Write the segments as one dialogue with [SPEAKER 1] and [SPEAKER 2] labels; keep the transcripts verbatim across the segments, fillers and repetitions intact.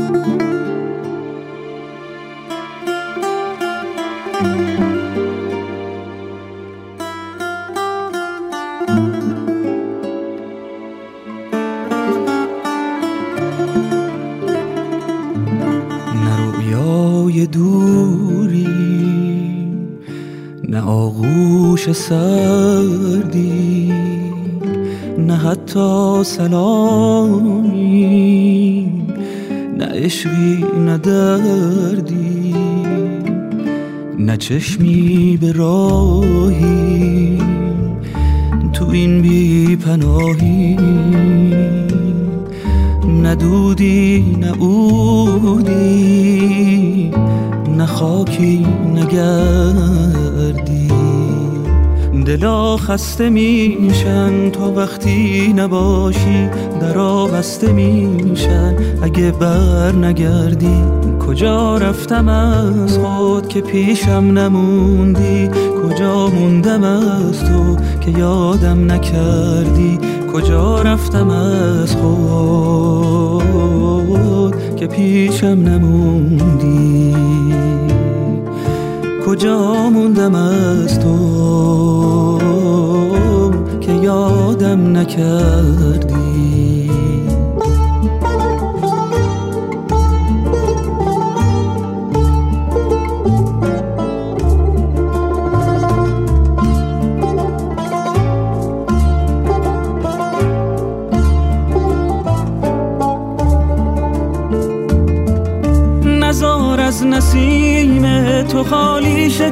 [SPEAKER 1] رویای دوری، نه آغوش سردی، نه حتی سلامی، نه عشقی نه دردی، نه چشمی به راهی تو این بی پناهی، نه دودی نه عودی، نه خاکی نه گردی. دلا خسته میشن تا وقتی نباشی، درا بسته میشن اگه بر نگردی. کجا رفتم از خود که پیشم نموندی، کجا موندم از تو که یادم نکردی. کجا رفتم از خود که پیشم نموندی، کجا موندم از تو که یادم نکردی. نزار از نسیم تو خالی شه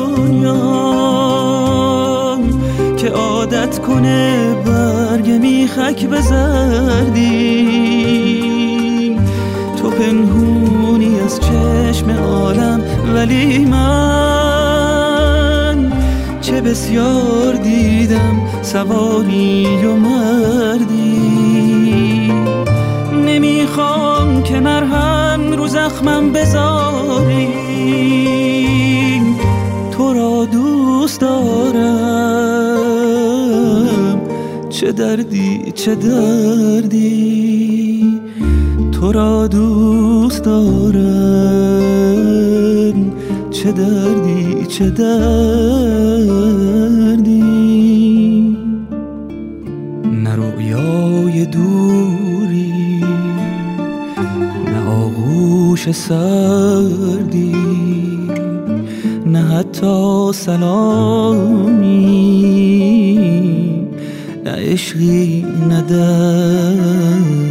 [SPEAKER 1] دنیا، که عادت کنه برگ میخک به زردی. تو پنهونی از چشم عالم، ولی من چه بسیار دیدم سواری و مردی. نمیخوام که مرهم رو زخمم بذاری، تو را دوست دارم چه دردی چه دردی. تو را دوست دارم چه دردی چه دردی. نه رویای دوری، نه آغوش سردی، نه حتی سلامی، نه عشقی نه دردی.